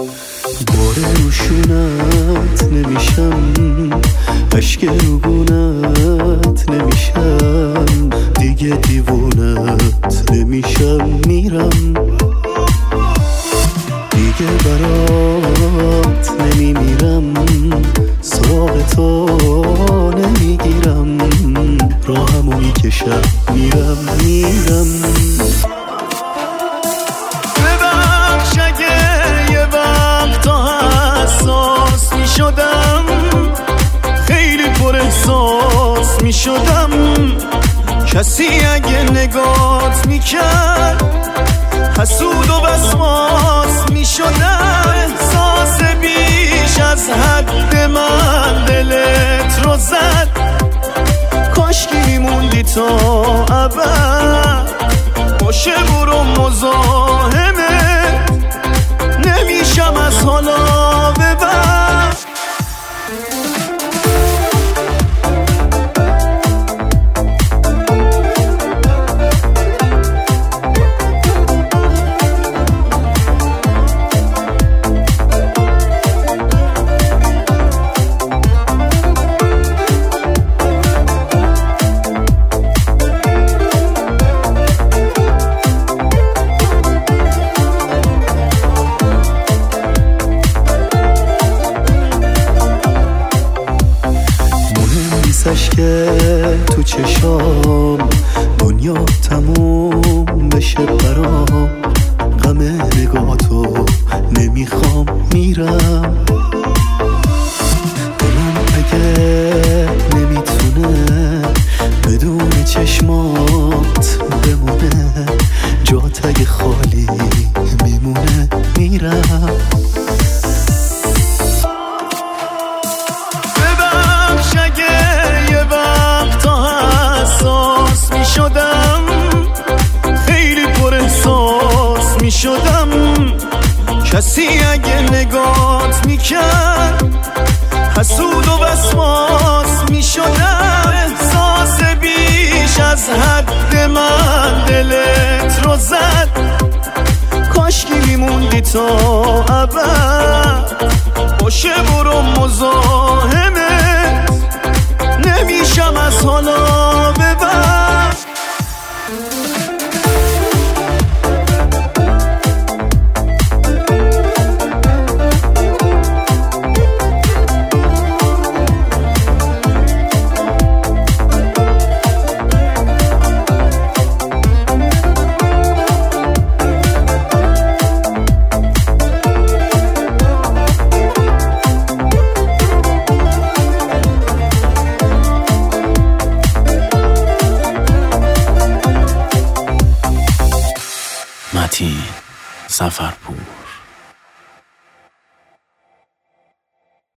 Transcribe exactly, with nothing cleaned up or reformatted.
بار روشونت نمیشم، اشک روگونت نمیشم، دیگه دیوونت نمیشم، میرم دیگه برات نمیمیرم، سراغ تو نمیگیرم، راهمو میکشم میرم میرم. ببخش اگه یه وقتا حساس میشدم، خیلی پر احساس میشدم، کسی اگه نگات میکرد حسود و وسواس میشدم، احساس بیش از حد من دلت رو زد، کاشکی میموندی تا ابد، باشه برو مزاحمت، نمیشم از حالا به بعد. که تو چشام دنیا تموم بشه برام، غم نگاهتو نمیخوام، میرم دلم اگه نمیتونه بدون چشمات بمونه، جات اگه خالی میمونه، میرم شدم، خیلی پر احساس می شدم، کسی اگه نگات می کرد حسود و وسواس می شدم، احساس بیش از حد من دلت رو زد، کاشکی میموندی تا ابد، باشه برو مزاحمت، نمیشم از حالا به بعد. متین سفرپور.